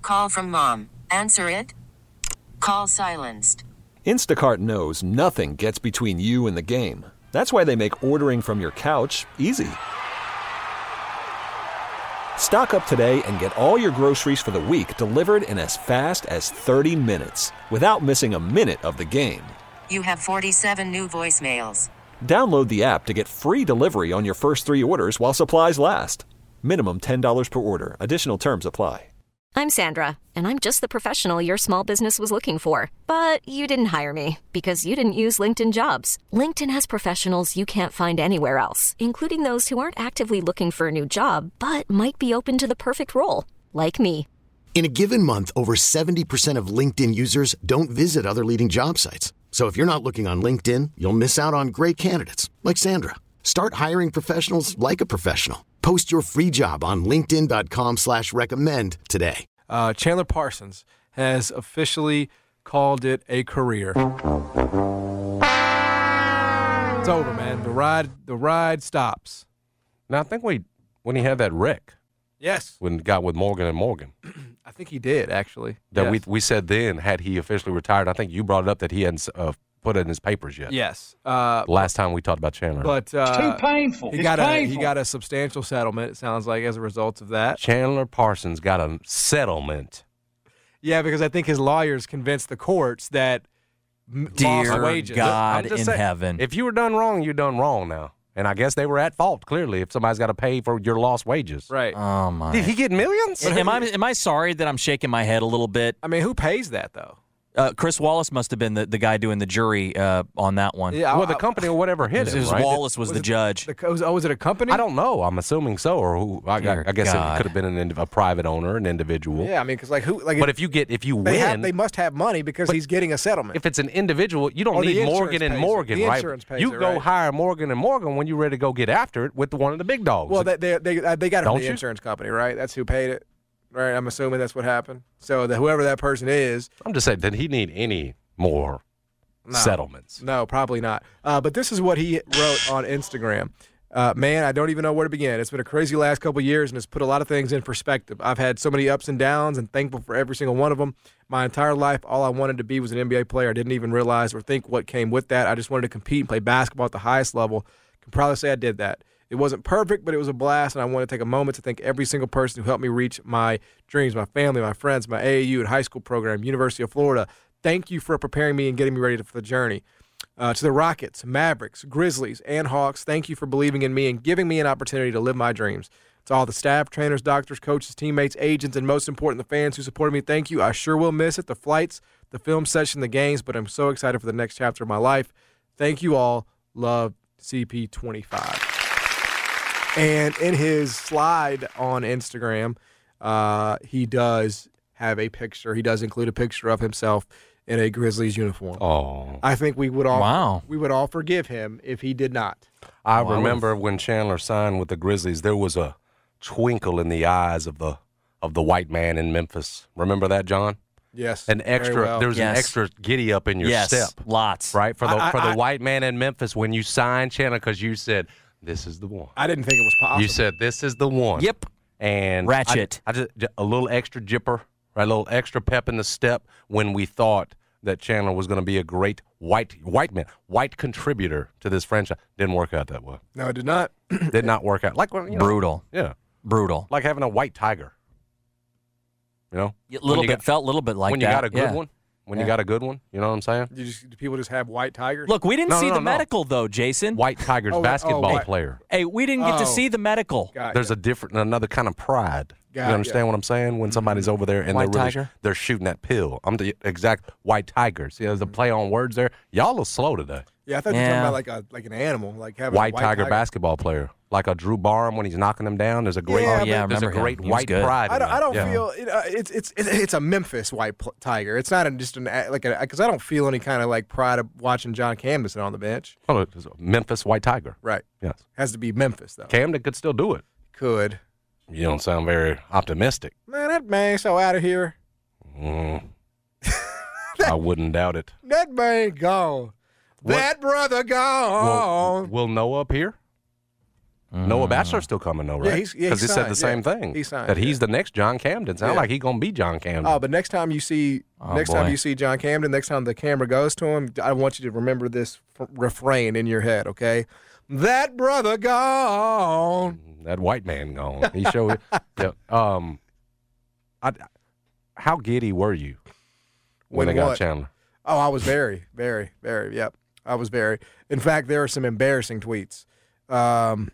Call from mom. Answer it. Call silenced. Instacart knows nothing gets between you and the game. That's why they make ordering from your couch easy. Stock up today and get all your groceries for the week delivered in as fast as 30 minutes without missing a minute of the game. You have 47 new voicemails. Download the app to get free delivery on your first 3 orders while supplies last. Minimum $10 per order. Additional terms apply. I'm Sandra, and I'm just the professional your small business was looking for. But you didn't hire me because you didn't use LinkedIn Jobs. LinkedIn has professionals you can't find anywhere else, including those who aren't actively looking for a new job, but might be open to the perfect role, like me. In a given month, over 70% of LinkedIn users don't visit other leading job sites. So if you're not looking on LinkedIn, you'll miss out on great candidates like Sandra. Start hiring professionals like a professional. Post your free job on linkedin.com/recommend today. Chandler Parsons has officially called it a career. It's over, man. The ride stops. Now, I think when he had that wreck, Yes. when he got with Morgan and Morgan, I think he did, actually. that Yes. we said then, had he officially retired, I think you brought it up that he hadn't put it in his papers yet. Yes. Last time we talked about Chandler. But It's too painful. he got a substantial settlement, it sounds like, as a result of that. Chandler Parsons got a settlement. Yeah, because I think his lawyers convinced the courts that lost Dear wages. God I'm just in saying, heaven. If you were done wrong, you're done wrong now. And I guess they were at fault, clearly, if somebody's got to pay for your lost wages. Right. Oh, my. Did he get millions? Am I sorry that I'm shaking my head a little bit? I mean, who pays that, though? Chris Wallace must have been the guy doing the jury on that one. Yeah, Well, the company or whatever hit him, right? Wallace was the judge. Was it a company? I don't know. I'm assuming so, or who? I guess God. it could have been a private owner, an individual. Yeah, I mean, because who? Like, But if you win, they must have money because he's getting a settlement. if it's an individual, you don't Oh, the need insurance Morgan and pays it. Morgan, The right? insurance pays You it, go right? hire Morgan and Morgan when you're ready to go get after it with one of the big dogs. Well, they got it from Don't the you? insurance company, right? That's who paid it, right? I'm assuming that's what happened. So whoever that person is, I'm just saying, did he need any more settlements? no, probably not. But this is what he wrote on Instagram. Man, I don't even know where to begin. It's been a crazy last couple of years, and it's put a lot of things in perspective. I've had so many ups and downs, and thankful for every single one of them. My entire life, all I wanted to be was an NBA player. I didn't even realize or think what came with that. I just wanted to compete and play basketball at the highest level. Can probably say I did that. It wasn't perfect, but it was a blast, and I want to take a moment to thank every single person who helped me reach my dreams, my family, my friends, my AAU and high school program, University of Florida. Thank you for preparing me and getting me ready for the journey. To the Rockets, Mavericks, Grizzlies, and Hawks, thank you for believing in me and giving me an opportunity to live my dreams. To all the staff, trainers, doctors, coaches, teammates, agents, and most important, the fans who supported me, thank you. I sure will miss it, the flights, the film session, the games, but I'm so excited for the next chapter of my life. Thank you all. Love, CP25. And in his slide on Instagram, he does have a picture. He does include a picture of himself in a Grizzlies uniform. Oh, I think we would all Wow. we would all forgive him if he did not. I remember when Chandler signed with the Grizzlies, there was a twinkle in the eyes of the white man in Memphis. Remember that, John? Yes, An extra. very well. There was an Yes. extra giddy up in your Yes, step, lots. right? For the I- white man in Memphis when you signed Chandler, because you said this is the one. I didn't think it was possible. You said this is the one. Yep. And Ratchet. I just a little extra jipper, right? A little extra pep in the step when we thought that Chandler was going to be a great white contributor to this franchise. Didn't work out that way. No, it did not. Did not work out. Like Brutal. Yeah, Brutal. like having a white tiger. You know, Felt a little bit like when that. you got a good yeah. one. When you Yeah. got a good one, you know what I'm saying? Do people just have white tigers? Look, we didn't see No, the no. medical, though, Jason. White Tigers basketball white. player. Hey, we didn't get to see the medical. There's another kind of pride. You understand what I'm saying? When somebody's over there and White they're really, tiger? they're shooting that pill. I'm the exact white tigers. You know, the play on words there. Y'all are slow today. Yeah, I thought you were Yeah. talking about like an animal, like having White a white tiger basketball player, like a Drew Barham when he's knocking them down. There's a great, Yeah, Oh, yeah, I there's a remember him. great He was white good. pride. in I don't that. Yeah. feel it's a Memphis tiger. It's not just because I don't feel any kind of like pride of watching John Camden sit on the bench. Oh, it's a Memphis white tiger. Right. Yes. Has to be Memphis though. Camden could still do it. Could. You don't sound very optimistic. Man, that man's so out of here. I wouldn't doubt it. That man gone. What? That brother gone. Will Noah appear? Noah Bachelor's still coming, though, right? Yeah, Because he said the same thing. He signed, that he's the next John Camden. Sound Yeah. like he's going to be John Camden. Oh, but next time you see John Camden, next time the camera goes to him, I want you to remember this refrain in your head, okay? That brother gone. That white man gone. He showed it. Yeah. How giddy were you when they got Chandler? Oh, I was very, very, very, yep. I was very. In fact, there are some embarrassing tweets. I'm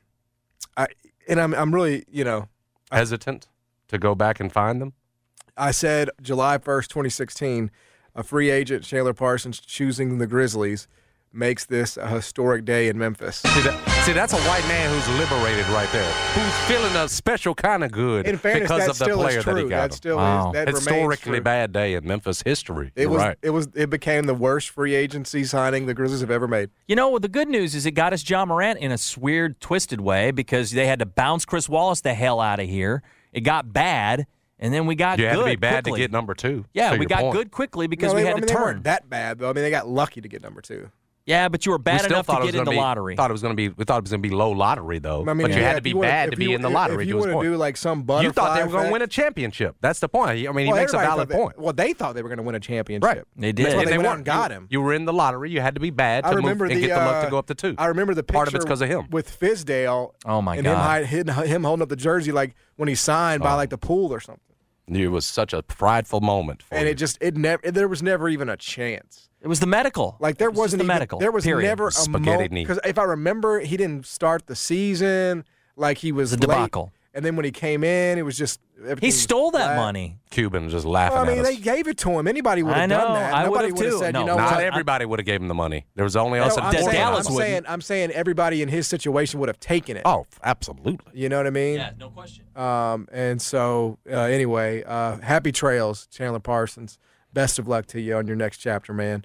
really, hesitant to go back and find them. I said July 1st, 2016, a free agent, Chandler Parsons, choosing the Grizzlies makes this a historic day in Memphis. See, that's a white man who's liberated right there, who's feeling a special kind of good In fairness, because that of the still player is true. that he got. That still Wow. is. That Historically remains true. bad day in Memphis history. It became the worst free agency signing the Grizzlies have ever made. You know, the good news is it got us John Morant in a weird, twisted way because they had to bounce Chris Wallace the hell out of here. It got bad, and then we got You good had to be bad quickly. to get number 2. Yeah, to we your got point. good quickly because we had to They turn. weren't that bad, though. I mean, they got lucky to get number 2. Yeah, but you were We bad still enough thought to it was get in the gonna be- lottery. We thought it was going to be low lottery though. I mean, but you had to be bad to be in the lottery. If you to his want to point. do like some butterfly You thought they were going to effect- win a championship. That's the point. I mean, he Well, makes a everybody valid thought point. Well, they thought they were going to win a championship. Right. They did. That's why And they went out weren't. and got him. You were in the lottery. You had to be bad I to remember move and get the luck to go up to 2. I remember the picture. Part of it's because of him. with Fizdale. Oh, my and God. him holding up the jersey like when he signed by like the pool or something. It was such a prideful moment for And you. there was never even a chance. It was the medical. Like there It was just wasn't the even, medical. there was period. never a Spaghetti moment knee. because if I remember, he didn't start the season like he was It was a late. debacle. And then when he came in, it was just everything He was stole that flat. money. Cuban just laughing Well, I mean, at us. they gave it to him. Anybody would I have know. done that. I Nobody would've would have too. said, No, you know Not what? everybody would have gave him the money. There was only us. No, and Dallas would. I'm saying everybody in his situation would have taken it. Oh, absolutely. You know what I mean? Yeah, no question. And so, anyway, happy trails, Chandler Parsons. Best of luck to you on your next chapter, man.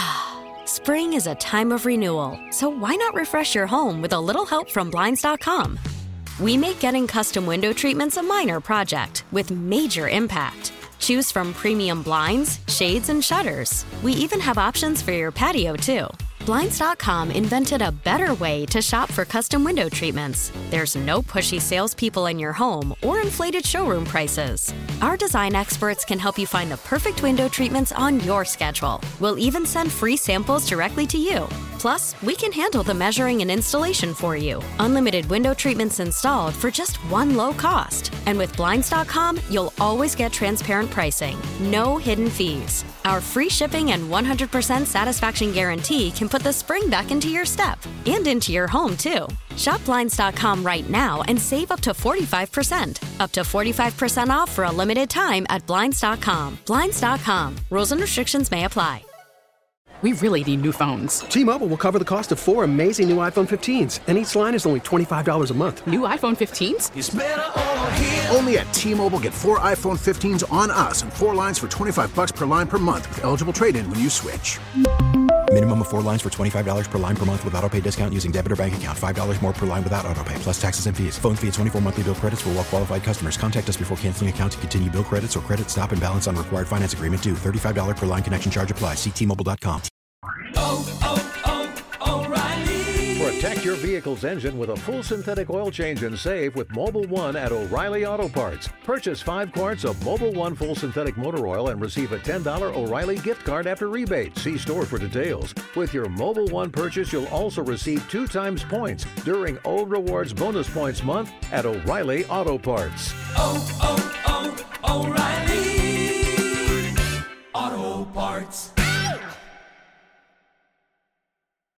Spring is a time of renewal, so why not refresh your home with a little help from Blinds.com? We make getting custom window treatments a minor project with major impact. Choose from premium blinds, shades, and shutters. We even have options for your patio, too. Blinds.com invented a better way to shop for custom window treatments. There's no pushy salespeople in your home or inflated showroom prices. Our design experts can help you find the perfect window treatments on your schedule. We'll even send free samples directly to you. Plus, we can handle the measuring and installation for you. Unlimited window treatments installed for just one low cost. And with Blinds.com, you'll always get transparent pricing. No hidden fees. Our free shipping and 100% satisfaction guarantee can put the spring back into your step and into your home, too. Shop Blinds.com right now and save up to 45%. Up to 45% off for a limited time at Blinds.com. Blinds.com. Rules and restrictions may apply. We really need new phones. T-Mobile will cover the cost of 4 amazing new iPhone 15s, and each line is only $25 a month. New iPhone 15s? Only at T-Mobile, get 4 iPhone 15s on us and 4 lines for $25 per line per month with eligible trade-in when you switch. Minimum of 4 lines for $25 per line per month with autopay discount using debit or bank account. $5 more per line without autopay, plus taxes and fees. Phone fee at 24 monthly bill credits for well-qualified customers. Contact us before canceling account to continue bill credits or credit stop and balance on required finance agreement due. $35 per line connection charge applies. See T-Mobile.com. Protect your vehicle's engine with a full synthetic oil change and save with Mobil 1 at O'Reilly Auto Parts. Purchase 5 quarts of Mobil 1 full synthetic motor oil and receive a $10 O'Reilly gift card after rebate. See store for details. With your Mobil 1 purchase, you'll also receive 2 times points during O Rewards Bonus Points Month at O'Reilly Auto Parts. O'Reilly Auto Parts.